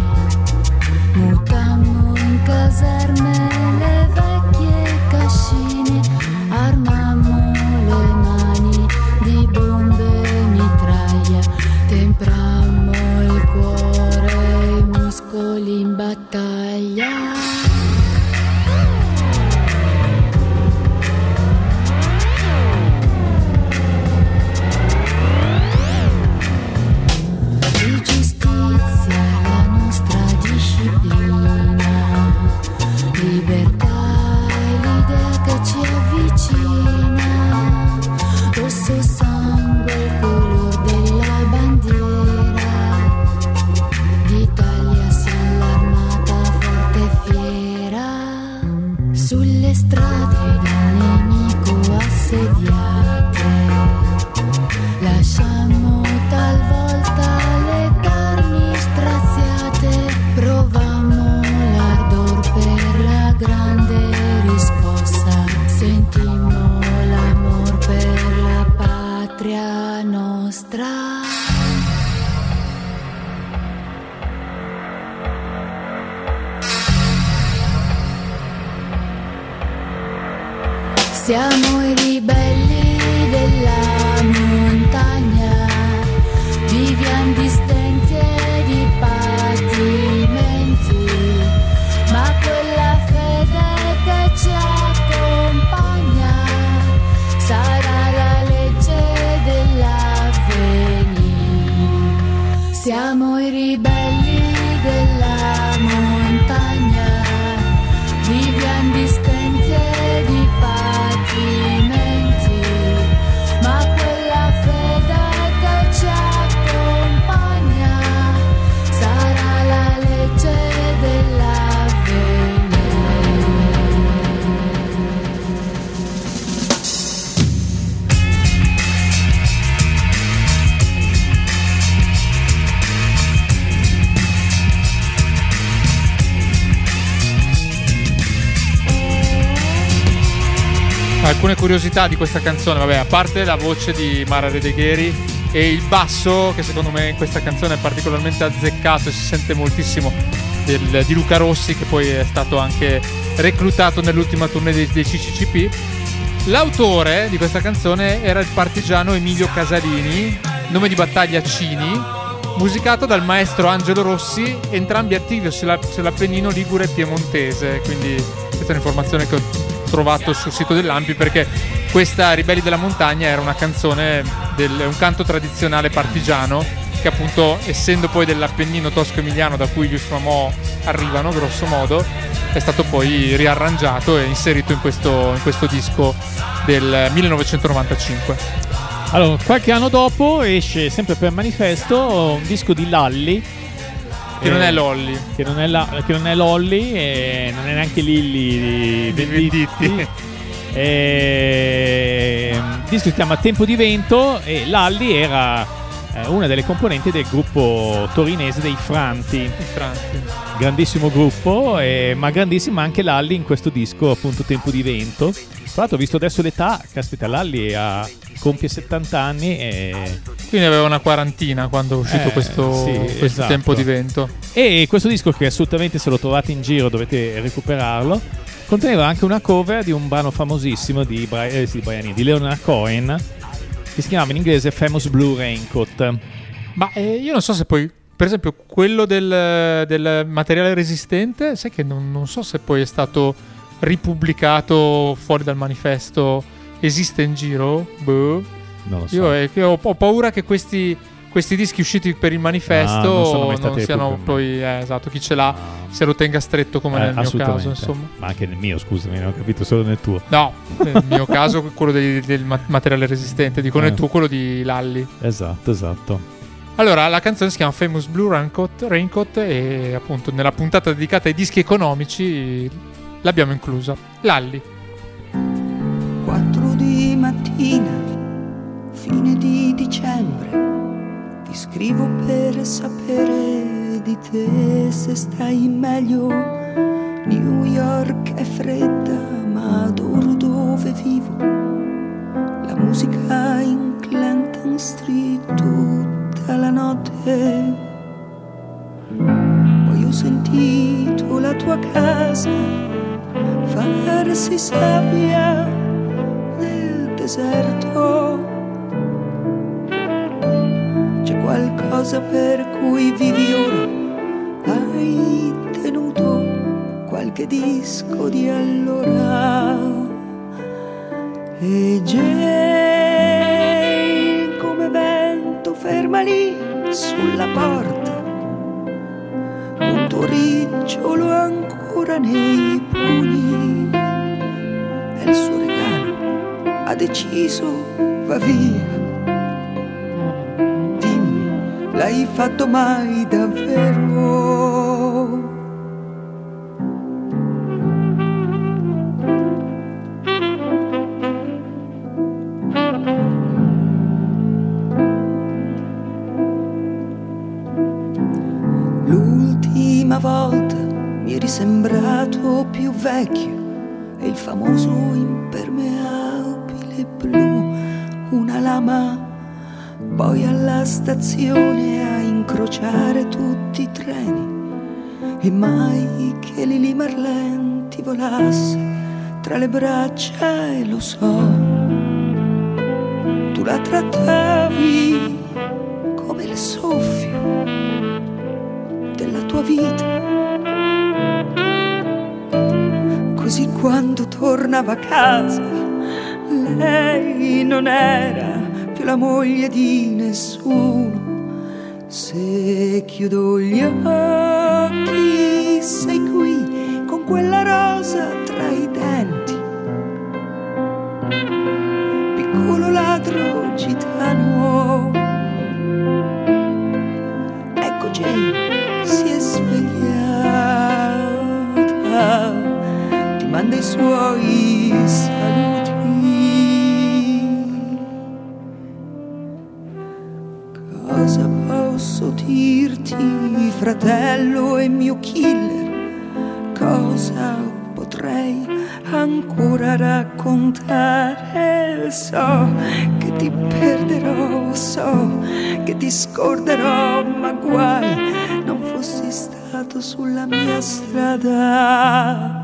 [SPEAKER 9] mutammo in caserme le vecchie cascine, armammo le mani di bombe e mitraglia, temprammo il cuore e i muscoli in battaglia. Siamo i ribelli della montagna, viviamo di stenti e di patimenti, ma quella fede che ci accompagna sarà la legge dell'avvenire. Siamo i ribelli della montagna, viviamo di stenti e di patimenti, ma quella fede che ci accompagna sarà la legge dell'avvenire.
[SPEAKER 2] Alcune curiosità di questa canzone, vabbè, a parte la voce di Mara Redegheri e il basso che secondo me in questa canzone è particolarmente azzeccato e si sente moltissimo di Luca Rossi, che poi è stato anche reclutato nell'ultima tournée dei CCCP. L'autore di questa canzone era il partigiano Emilio Casalini, nome di battaglia Cini, musicato dal maestro Angelo Rossi, entrambi attivi sull'Appennino ligure e piemontese, quindi questa è un'informazione che ho trovato sul sito dell'Ampi, perché questa Ribelli della Montagna era una canzone un canto tradizionale partigiano che appunto, essendo poi dell'Appennino tosco-emiliano da cui gli Usmamò arrivano grosso modo, è stato poi riarrangiato e inserito in questo disco del 1995.
[SPEAKER 3] Allora, qualche anno dopo esce sempre per Manifesto un disco di Lalli,
[SPEAKER 2] che non è Lolli,
[SPEAKER 3] che non è Lolli e non è neanche Lilli di Venditti. Il disco si chiama Tempo di Vento e Lalli era una delle componenti del gruppo torinese dei Franti. Grandissimo gruppo, ma grandissima anche Lalli in questo disco, appunto Tempo di Vento. Tra l'altro, visto adesso l'età, caspita, Lalli compie 70 anni e
[SPEAKER 2] quindi aveva una quarantina quando è uscito questo
[SPEAKER 3] esatto.
[SPEAKER 2] Tempo di Vento.
[SPEAKER 3] E questo disco, che assolutamente, se lo trovate in giro dovete recuperarlo, conteneva anche una cover di un brano famosissimo di Leonard Cohen, che si chiamava in inglese Famous Blue Raincoat.
[SPEAKER 2] Ma io non so se poi, per esempio, quello del materiale resistente, sai che non so se poi è stato ripubblicato fuori dal Manifesto, esiste in giro? Boh.
[SPEAKER 3] Non lo so.
[SPEAKER 2] Io ho paura che questi dischi usciti per il Manifesto non siano poi esatto, chi ce l'ha se lo tenga stretto, come nel mio caso, insomma.
[SPEAKER 3] Ma anche nel mio, scusami, non ho capito, solo nel tuo.
[SPEAKER 2] No, nel mio caso quello del materiale resistente, dico nel tuo quello di Lalli.
[SPEAKER 3] Esatto.
[SPEAKER 2] Allora, la canzone si chiama Famous Blue Raincoat e appunto nella puntata dedicata ai dischi economici l'abbiamo inclusa. Lalli.
[SPEAKER 10] 4 di mattina, fine di dicembre, ti scrivo per sapere di te, se stai meglio. New York è fredda, ma adoro dove vivo. La musica in Clinton Street tutta la notte. Poi ho sentito la tua casa farsi sabbia nel deserto. C'è qualcosa per cui vivi ora, hai tenuto qualche disco di allora. E Jane come vento ferma lì sulla porta, un tuo ricciolo ancora nei pugni, è il suo regalo, ha deciso, va via. Dimmi, l'hai fatto mai davvero? L'ultima volta mi eri sembrato più vecchio e il famoso impermeabile blu, una lama, poi alla stazione a incrociare tutti i treni, e mai che Lili Marlene ti volasse tra le braccia e lo so, tu la trattavi come il soffio della tua vita. Così quando tornava a casa lei non era più la moglie di nessuno. Se chiudo gli occhi sei qui con quella rosa tra i denti, piccolo ladro gitano. Ecco Jane si è svegliata, ti manda i suoi saluti. Cosa posso dirti, fratello e mio killer? Cosa potrei ancora raccontare? So che ti perderò, so che ti scorderò, ma guai non fossi stato sulla mia strada.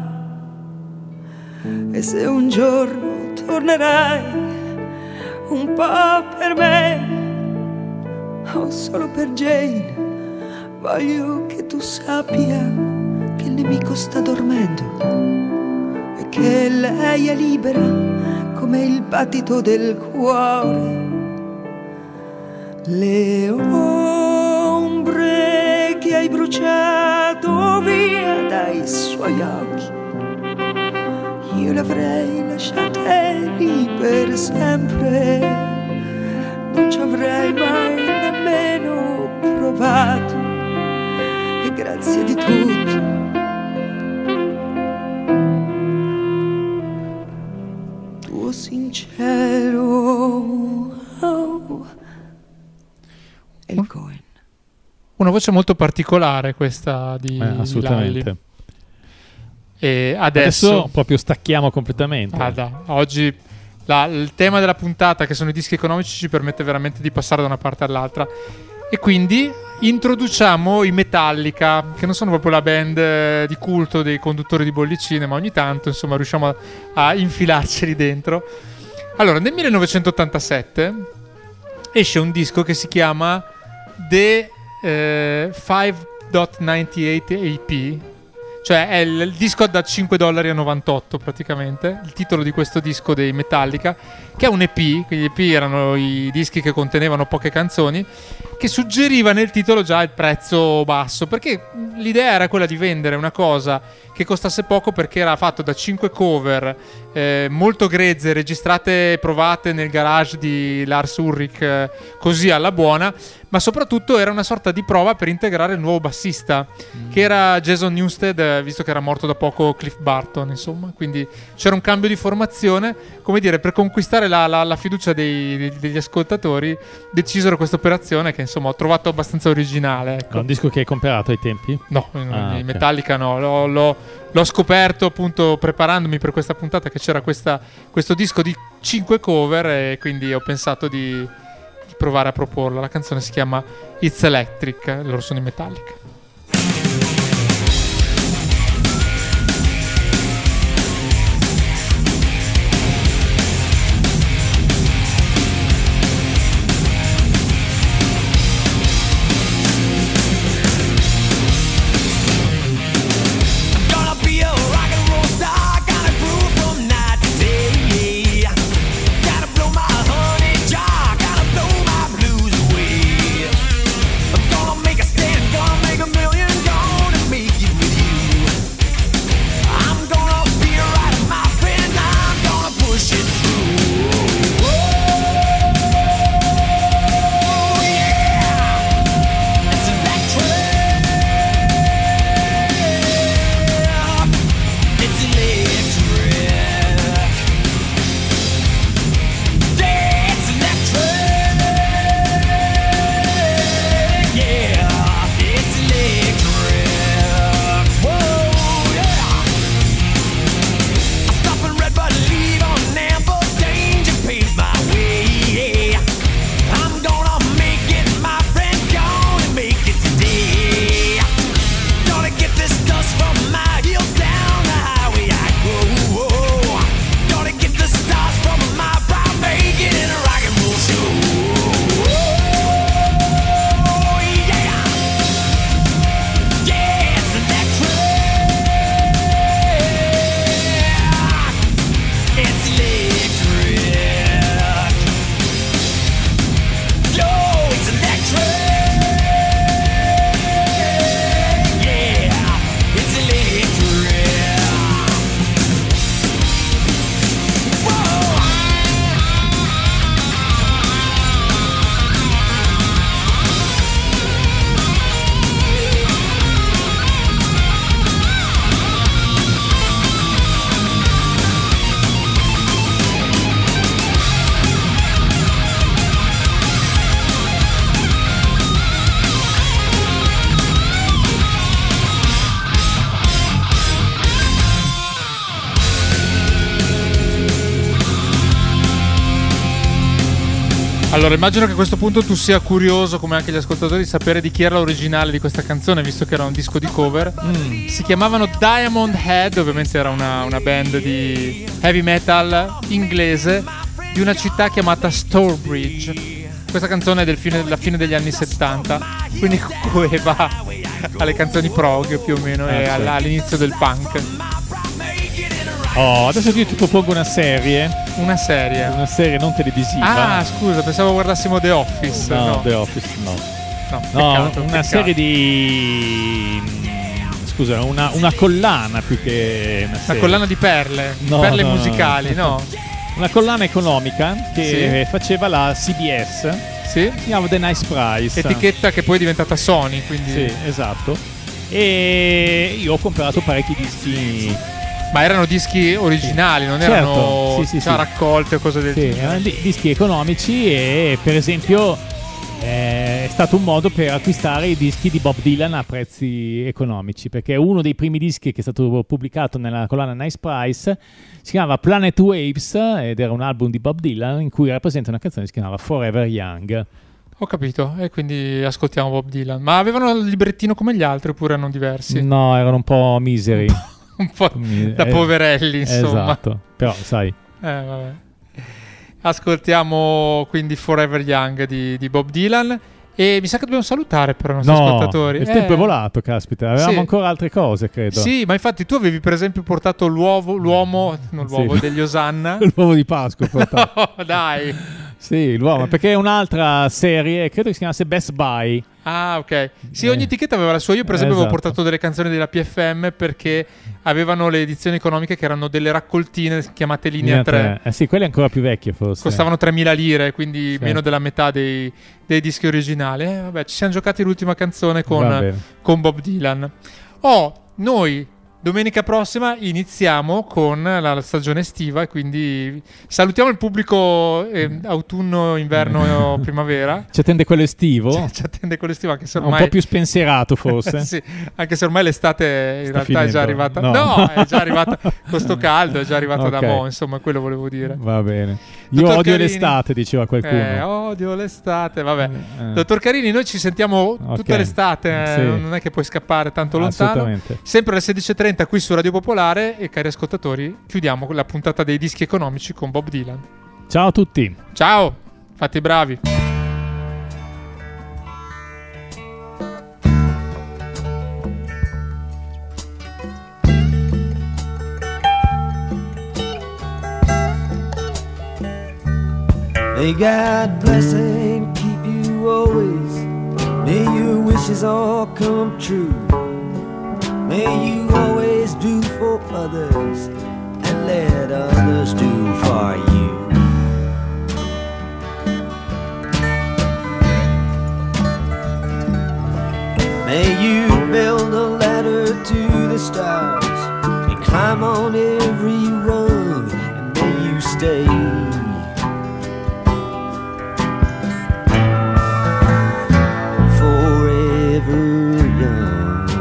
[SPEAKER 10] E se un giorno tornerai un po' per me o solo per Jane, voglio che tu sappia che il nemico sta dormendo e che lei è libera come il battito del cuore. Le ombre che hai bruciato via dai suoi occhi, io le avrei lasciate lì per sempre, non ci avrei mai nemmeno provato. E grazie di tutto, tuo sincero El Cohen.
[SPEAKER 2] Una voce molto particolare questa di
[SPEAKER 3] assolutamente.
[SPEAKER 2] Lalli. E adesso
[SPEAKER 3] proprio stacchiamo completamente.
[SPEAKER 2] Oggi il tema della puntata, che sono i dischi economici, ci permette veramente di passare da una parte all'altra, e quindi introduciamo i Metallica, che non sono proprio la band di culto dei conduttori di bollicine, ma ogni tanto insomma riusciamo a infilarceli dentro. Allora, nel 1987 esce un disco che si chiama The 5.98 AP, cioè è il disco da $5,98 praticamente, il titolo di questo disco dei Metallica, che è un EP, quindi gli EP erano i dischi che contenevano poche canzoni, che suggeriva nel titolo già il prezzo basso, perché l'idea era quella di vendere una cosa che costasse poco, perché era fatto da 5 cover molto grezze, registrate e provate nel garage di Lars Ulrich, così alla buona, ma soprattutto era una sorta di prova per integrare il nuovo bassista, che era Jason Newsted, visto che era morto da poco Cliff Burton, insomma, quindi c'era un cambio di formazione, come dire, per conquistare la fiducia degli ascoltatori decisero questa operazione, che insomma ho trovato abbastanza originale, ecco.
[SPEAKER 3] È un disco che hai comprato ai tempi?
[SPEAKER 2] No, i Metallica no, l'ho scoperto appunto preparandomi per questa puntata, che c'era questo disco di 5 cover, e quindi ho pensato di provare a proporla. La canzone si chiama It's Electric, loro sono i Metallica.
[SPEAKER 8] Make a
[SPEAKER 2] Allora, immagino che a questo punto tu sia curioso, come anche gli ascoltatori, di sapere di chi era l'originale di questa canzone, visto che era un disco di cover. Si chiamavano Diamond Head, ovviamente era una band di heavy metal inglese di una città chiamata Stourbridge. Questa canzone è della fine degli anni 70, quindi coeva alle canzoni prog più o meno e all'inizio del punk.
[SPEAKER 3] Oh, adesso io ti propongo una serie.
[SPEAKER 2] Una serie
[SPEAKER 3] non televisiva.
[SPEAKER 2] Ah, scusa, pensavo guardassimo The Office.
[SPEAKER 3] No, The Office no.
[SPEAKER 2] Peccato,
[SPEAKER 3] Una serie di... Scusa, una collana più che una serie.
[SPEAKER 2] Una collana di perle, perle musicali, no?
[SPEAKER 3] Una collana economica che faceva la CBS.
[SPEAKER 2] Sì.
[SPEAKER 3] Si chiama The Nice Price.
[SPEAKER 2] Etichetta che poi è diventata Sony, quindi...
[SPEAKER 3] Sì, esatto. E io ho comprato parecchi dischi.
[SPEAKER 2] Ma erano dischi originali, non erano raccolte o cose del genere?
[SPEAKER 3] Erano dischi economici e per esempio è stato un modo per acquistare i dischi di Bob Dylan a prezzi economici, perché uno dei primi dischi che è stato pubblicato nella collana Nice Price si chiamava Planet Waves ed era un album di Bob Dylan in cui rappresenta una canzone che si chiamava Forever Young.
[SPEAKER 2] Ho capito, e quindi ascoltiamo Bob Dylan. Ma avevano il librettino come gli altri oppure erano diversi?
[SPEAKER 3] No, erano un po' miseri.
[SPEAKER 2] Un po' da poverelli, insomma.
[SPEAKER 3] Esatto, però sai.
[SPEAKER 2] Vabbè. Ascoltiamo quindi Forever Young di Bob Dylan. E mi sa che dobbiamo salutare però i nostri ascoltatori.
[SPEAKER 3] Il tempo è volato, caspita. Avevamo ancora altre cose, credo.
[SPEAKER 2] Sì, ma infatti tu avevi per esempio portato l'uomo degli Osanna.
[SPEAKER 3] L'uovo di Pasqua portato.
[SPEAKER 2] No, dai.
[SPEAKER 3] Sì, l'uomo, perché è un'altra serie, credo che si chiamasse Best Buy.
[SPEAKER 2] Ah, ok. Sì, ogni etichetta aveva la sua. Io per esempio avevo portato delle canzoni della PFM perché avevano le edizioni economiche che erano delle raccoltine chiamate Linea 3.
[SPEAKER 3] Sì, quelle ancora più vecchie forse.
[SPEAKER 2] Costavano 3.000 lire, quindi meno della metà dei dischi originali. Vabbè, ci siamo giocati l'ultima canzone con Bob Dylan. Noi domenica prossima iniziamo con la stagione estiva e quindi salutiamo il pubblico autunno, inverno, primavera.
[SPEAKER 3] Ci attende quello estivo?
[SPEAKER 2] Ci attende quello estivo, anche se ormai...
[SPEAKER 3] Un po' più spensierato forse.
[SPEAKER 2] Sì, anche se ormai l'estate in realtà
[SPEAKER 3] finendo.
[SPEAKER 2] È già arrivata. No, è già arrivata con sto caldo, è già arrivata da mo', insomma, quello volevo dire.
[SPEAKER 3] Va bene. Io odio l'estate, diceva qualcuno.
[SPEAKER 2] Odio l'estate, vabbè. Dottor Carini, noi ci sentiamo tutta l'estate, non è che puoi scappare tanto lontano. Sempre alle 16:30 qui su Radio Popolare e cari ascoltatori, chiudiamo la puntata dei dischi economici con Bob Dylan.
[SPEAKER 3] Ciao a tutti.
[SPEAKER 2] Ciao, fate i bravi.
[SPEAKER 11] May God bless and keep you always. May your wishes all come true. May you always do for others and let others do for you. May you build a ladder to the stars and climb on every rung, and may you stay forever young.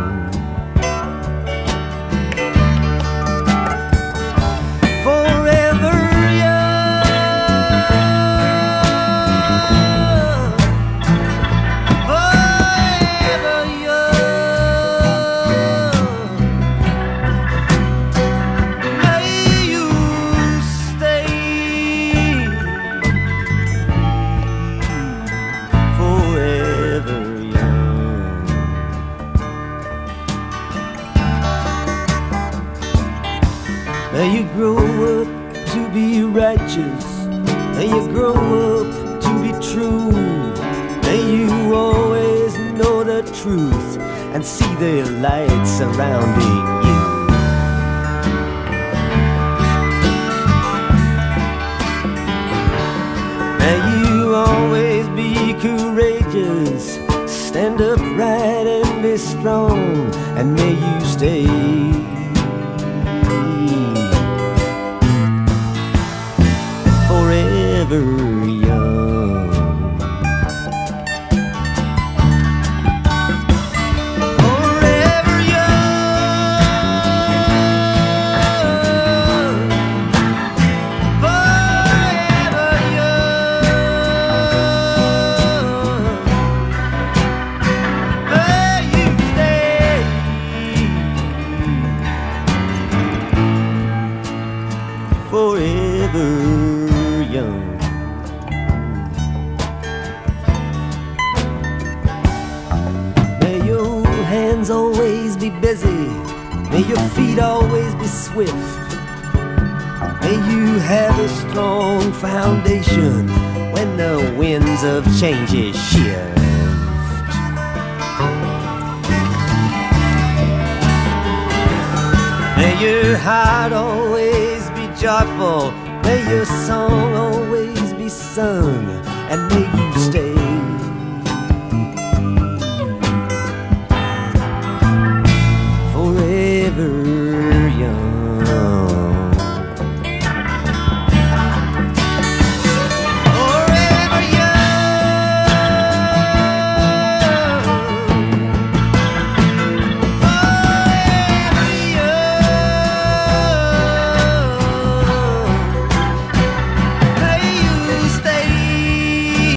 [SPEAKER 11] May you grow up to be righteous. May you grow up to be true. May you always know the truth and see the light surrounding you. May you always be courageous. Stand upright and be strong, and may you stay forever young. Forever young. Forever young. forever young. May your hands always be busy, may your feet always be swift, may you have a strong foundation when the winds of change shift. May your heart always be joyful, may your song always be sung, and may you stay